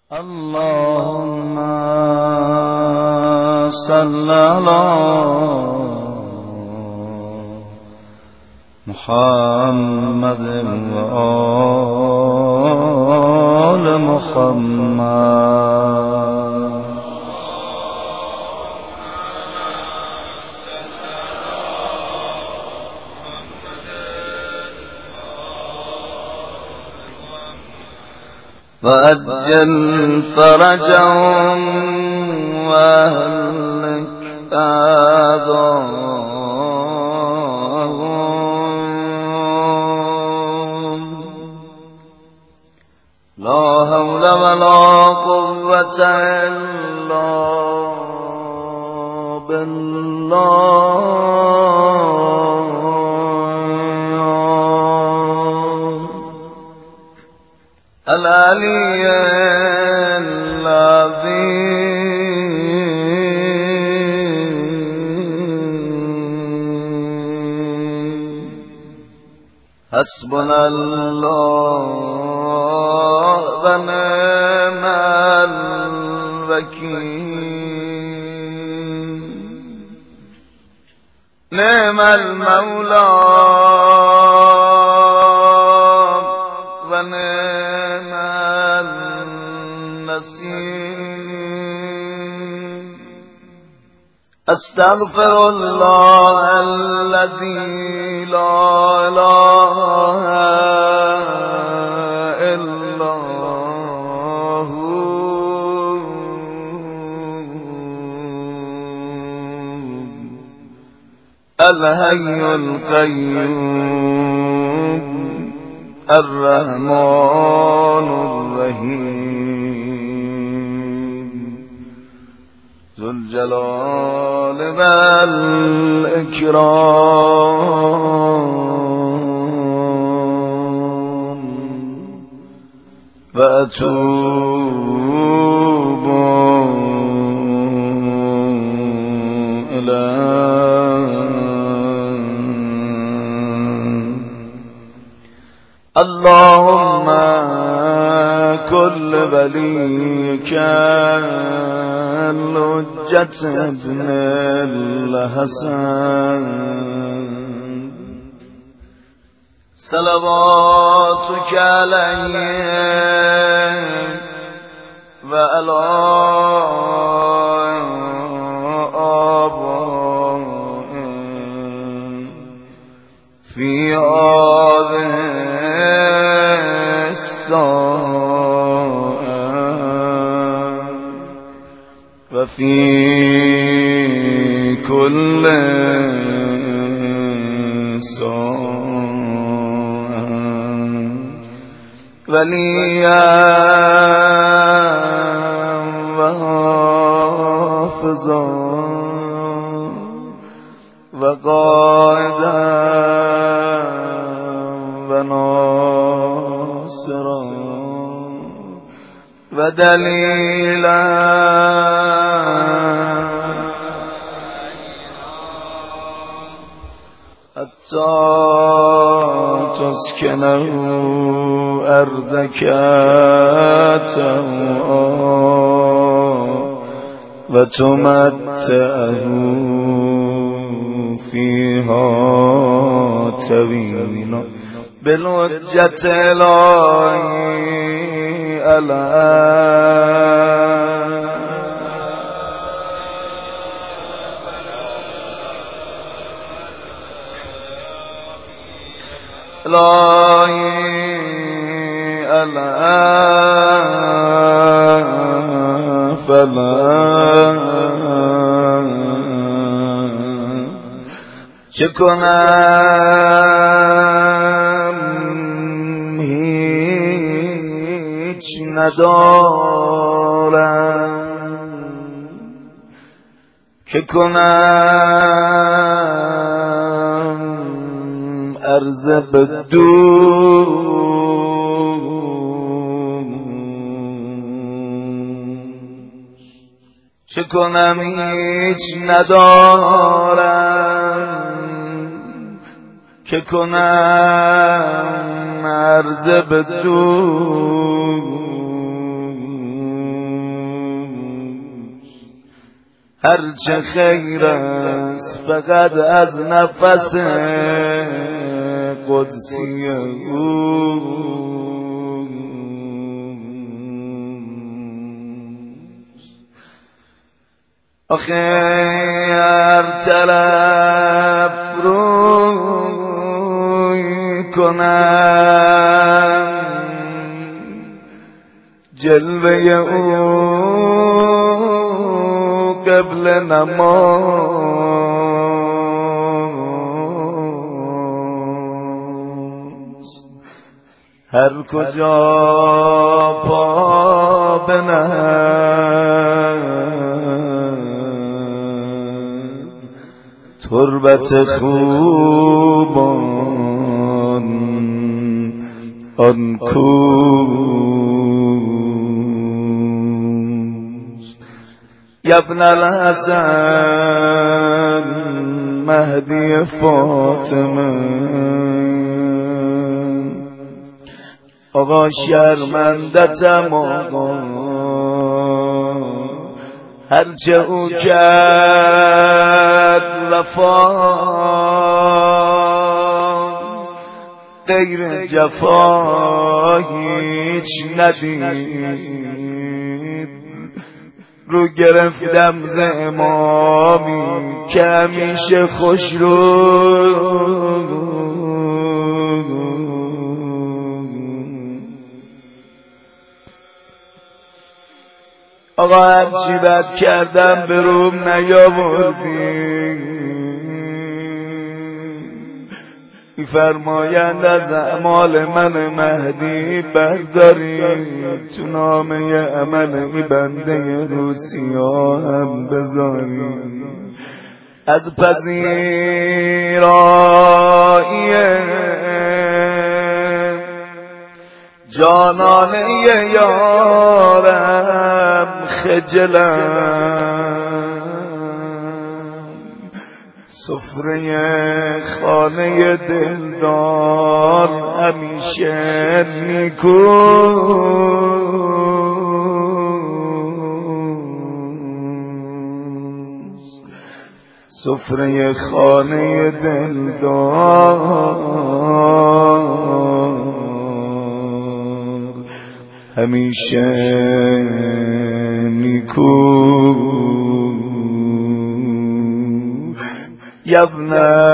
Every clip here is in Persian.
اللهم صل على محمد وآل محمد. وأجل فرجهم وأهلك آذاهم. لا حول ولا قوة إلا بالله العلي العظيم. حسبنا الله ونعم الوكيل. نعم المولى ونعم النصير. أستغفر الله الذي لا إله إلا هو الحي القيوم الرحمن الرحيم ذو الجلال والإكرام. وأتوب إليه. اللهم كل وليك الحجة ابن الحسن صلواتك عليه وعلى آبائه في هذه الساعة وفي كل ساعة وليا وحافظا وقائدا وناصرا ودليلا حتى تسكنه أرضك وتمتعه فيها طويلا بالحجة الهي چه کنم هیچ ندارم، که کنم عرض چه کنم هیچ ندارم، که کنم عرض بدو هرچه خیر است فقط از نفس قدسی او. آخه هر طرف روی کنم جلوه او قبل نماز، هر کجا پا بنهم تربت خوبان آن کوست. یا ابن الحسن مهدی فاطمه، آقا شرمندتم آقا، هرچه او کرد وفا غیر جفا هیچ ندید. رو گرفتم ز امامی که همیشه خوش رو آقا هرچی بد کردم به روم نیاوردی. می‌فرمایند از اعمال من مهدی بردارید تو نامه عمل ای بنده روسیا هم بذارید. از پذیرایی جانانه یارم خجلم، سفره خانه دلدار همیشه نیکوست. سفره خانه دلدار همیشه نیکوست. یا ابن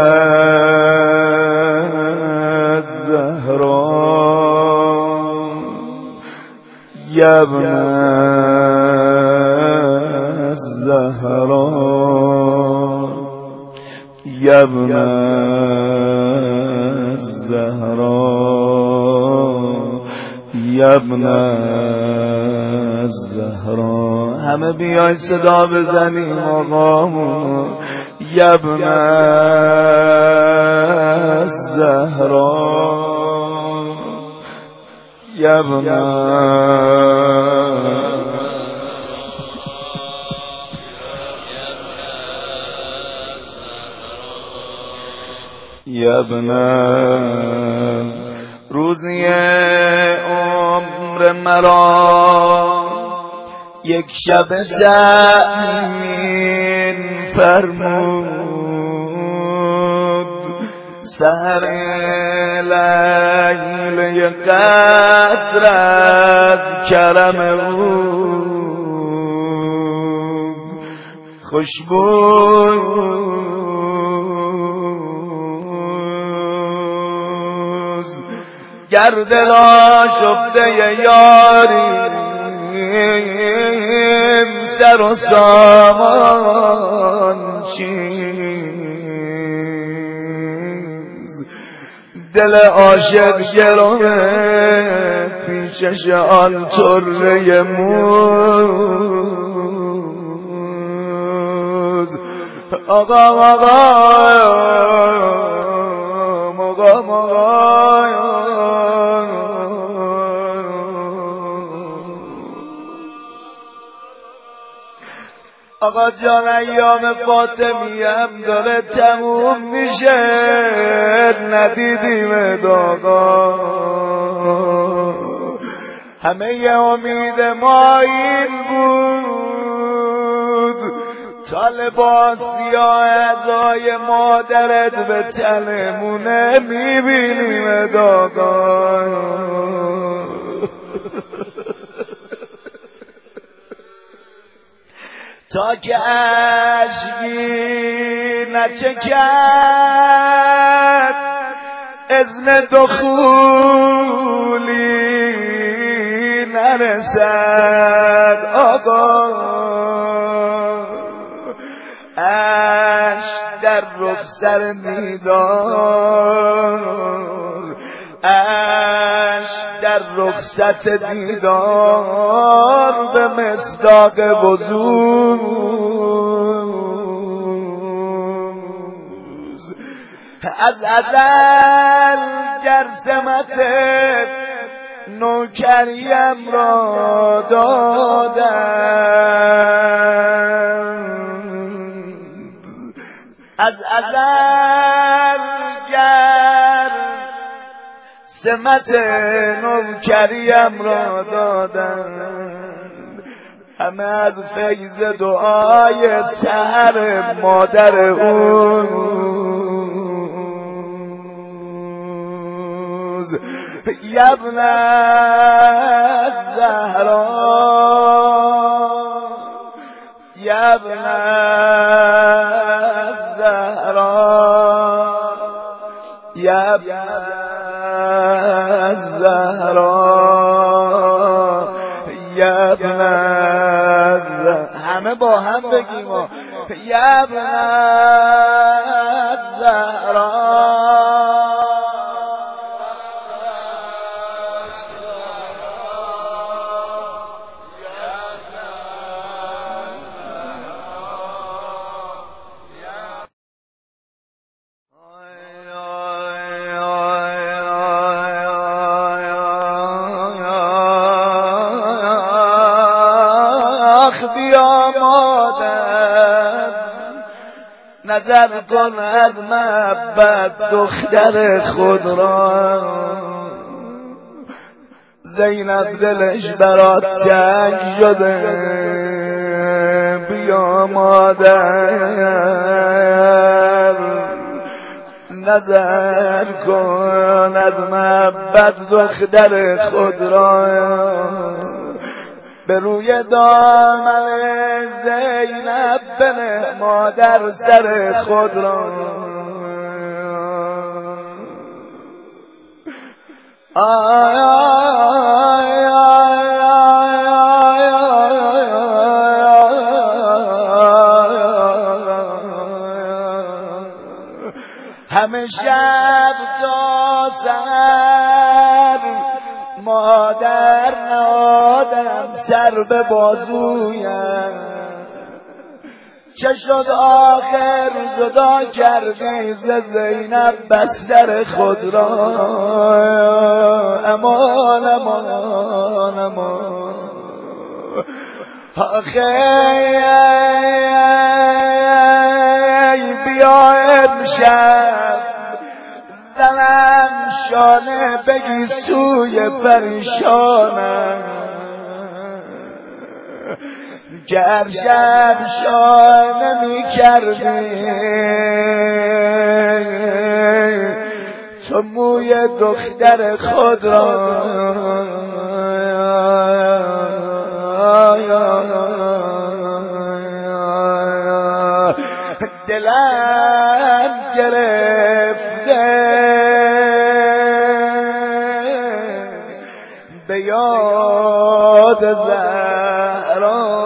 الزهرا، یا ابن الزهرا، یا ابن الزهرا، یا ابن الزهرا. همه بیای صدا بزنیم آقامون. یا ابن الزهرا، یا ابن یا ابن روزی عمر مرا یک شب تأمین فرمود، سحر لیل قدر از کرم او خوشبوز گرد را شفته یاریم سر و سامان چیز، دل عاشق گرمه پیشش آن طره موز. آقا آقا آقا جان ایام فاطمی هم داره تموم میشه، ندیدیم آقا. همه امید ما این بود تا تا لباسی ها ازای مادرت به تنمونه میبینیم داغان تا که اشکی نچکد اذن دخولی نرسد آقا اش در رخسر دیدار اش در رخصت دیدار به مصداق وضوز از ازل گر سمت نوکریم را دادند از ازل گر سمت نوکریم را دادند همه از فیض دعای سحر مادر اوز یبن الزهرا یبن الزهرا یبن الزهرا یبن الزهرا همه با هم بگیم یبن الزهرا بیا مادر نظر کن از محبت دختر خود را زینب دلش برات تنگ شده بیا مادر نظر کن از محبت دختر خود را به روی دامن زینب بنه مادر سر خود را همه شب تا سحر مادر نهادم سر به بازویم چه شد آخر جدا کردی ز زینب بستر خود را امان امان امان آخه بیا امشب زنم شانه بگی سوی پریشانم گر شب شانه می کردی تو موی دختر خود را دلم گرفته به یاد زهرا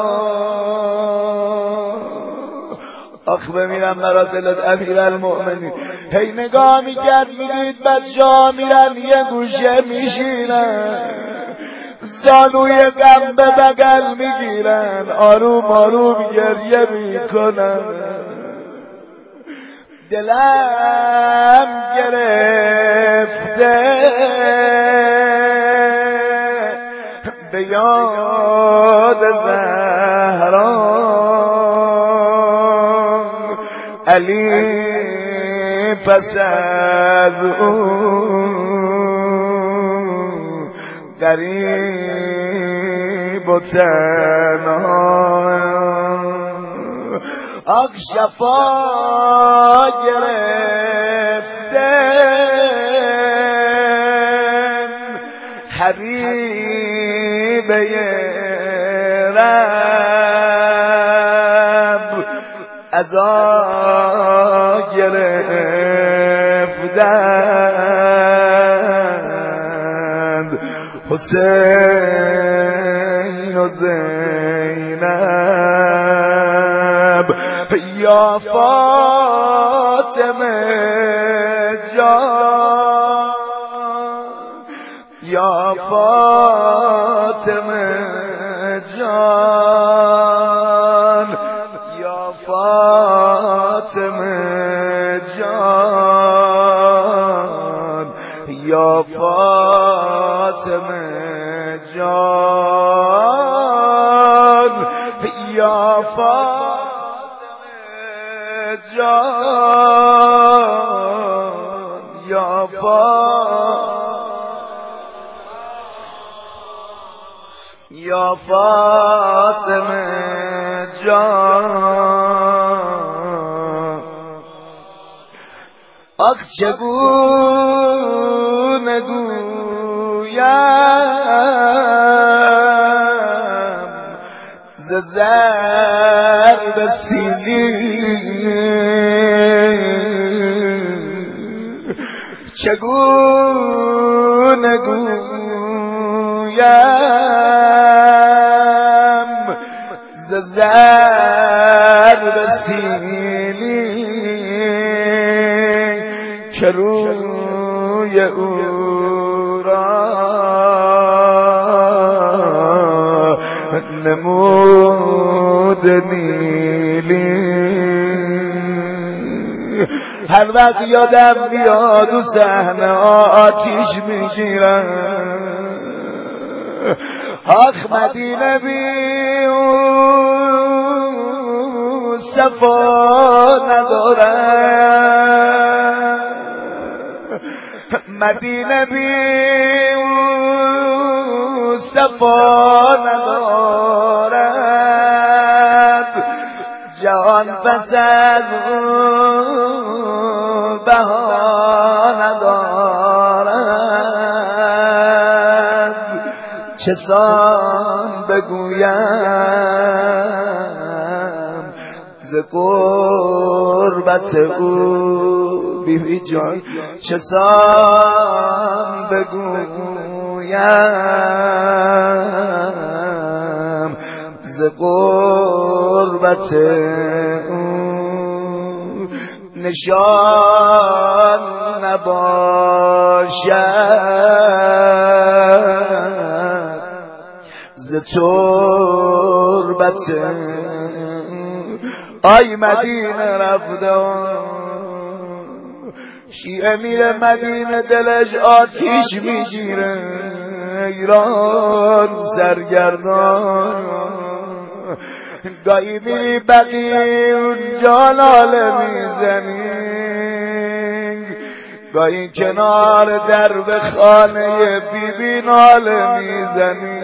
آخ بمیرم برات دلت امیرالمؤمنین هی نگاه میکرد میدید بچه ها میرن یه گوشه میشینن زانوی غم به بغل میگیرن آروم آروم گریه میکنن دلم گرفته به یاد زهرا علی پس از اون غریب و تنها آخ شفا گرفته حبیبه رب عزا گرفتند حسین و زینب یا فاطمه جان یا فاطمه جان یا فاطمه جان یا فاطمه جان یا فاطمه جان یا فاطمه جان آخ چگونه گویم ز ضرب سیلی چگونه گویم ز ضرب سیلی که روی او را نمود نیلی هر وقت یادم میاد و صحنه آتیش میگیرم آخ مدینه بی او صفا ندارد مدینه بی او صفا ندارد جهان پس از او بها ندارد چه سان بگویم ز قربت او بیبی جان چه سان بگویم ز قربت او نشان نباشد ز تربت آی مدینه رفته شیعه میره مدینه دلش آتیش میگیره ایران سرگردان گاهی میری بقی اونجا ناله میزنی گاهی کنار درب خانه بیبی ناله میزنی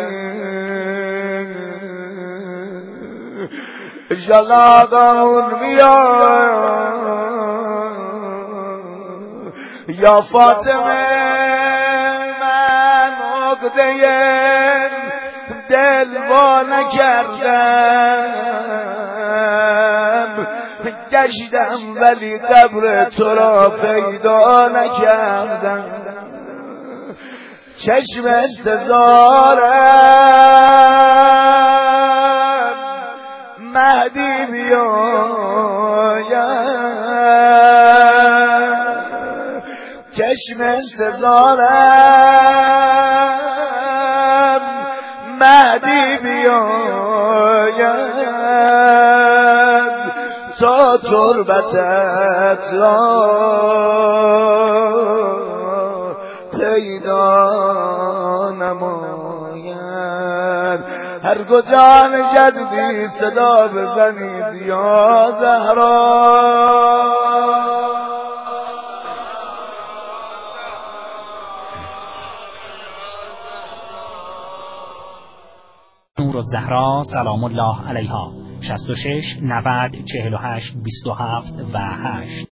انشالله آقامون میاد یا فاطمه من عقده دل وا نکردم گشتم ولی قبر تو را پیدا نکردم چشم انتظارم مهدی بیاید چشم انتظارم مهدی بیاید تا تربتت را پیدا نماید هر کجا نشستی صدا بزنید یا زهرا نور الزهرا سلام الله علیها 66 90 48 27 و 8.